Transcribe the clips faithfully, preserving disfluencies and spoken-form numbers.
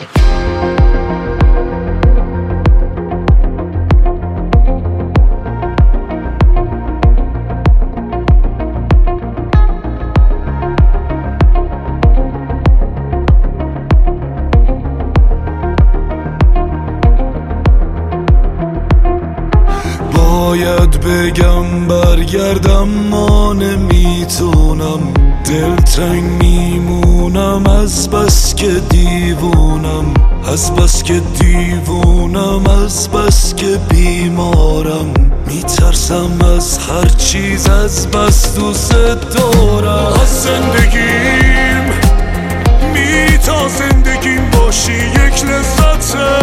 باید بگم برگردم ما نمیتونم، دلتنگ میمونم از بس که دیوونم، از بس که دیوونم، از بس که بیمارم، میترسم از هر چیز از بس دوست دارم. از زندگیم می تا زندگیم باشی یک لذته،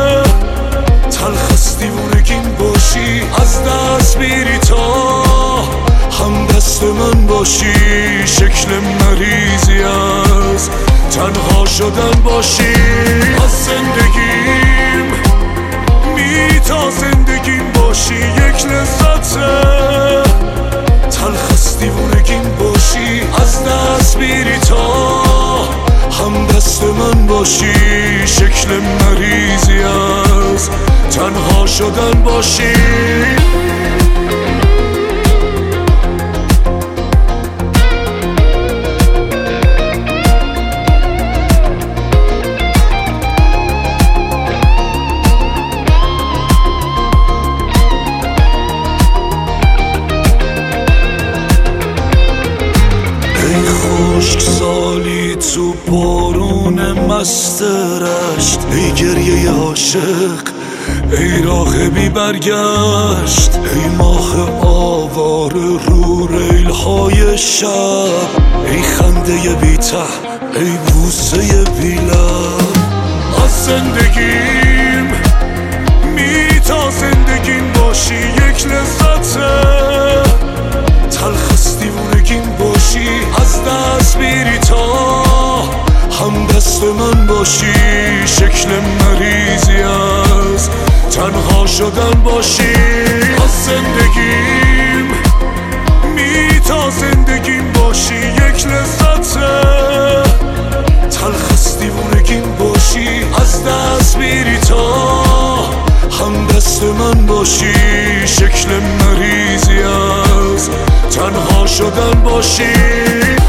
تلخ دیوونگیم باشی، از دست میری تا هم دست من باشی، شکل مریضی از تنها شدن باشی. از زندگیم می تا زندگیم باشی یک لذته، تلخ دیوونگیم باشی، از دست میری تا هم دست من باشی، شکل مریضی از تنها شدن باشی. ای خشک سالی تو بارون مست رشت، ای گریه عاشق، ای راه بی برگشت، ای ماه آوار رو ریل های شب، ای خنده بی ته، ای بوسه بی لب. از زندگیم می تا زندگیم باشی یک لذته، تلخ دیوونگیم باشی، از دست میری تا هم دست من باشی، شکل مریضی از تنها شدن باشی. از زندگیم می تا زندگیم باشی یک لذته، تلخ دیوونگیم باشی، از دست میری تا هم دست من باشی، شکل مریضی از تنها شدن باشی.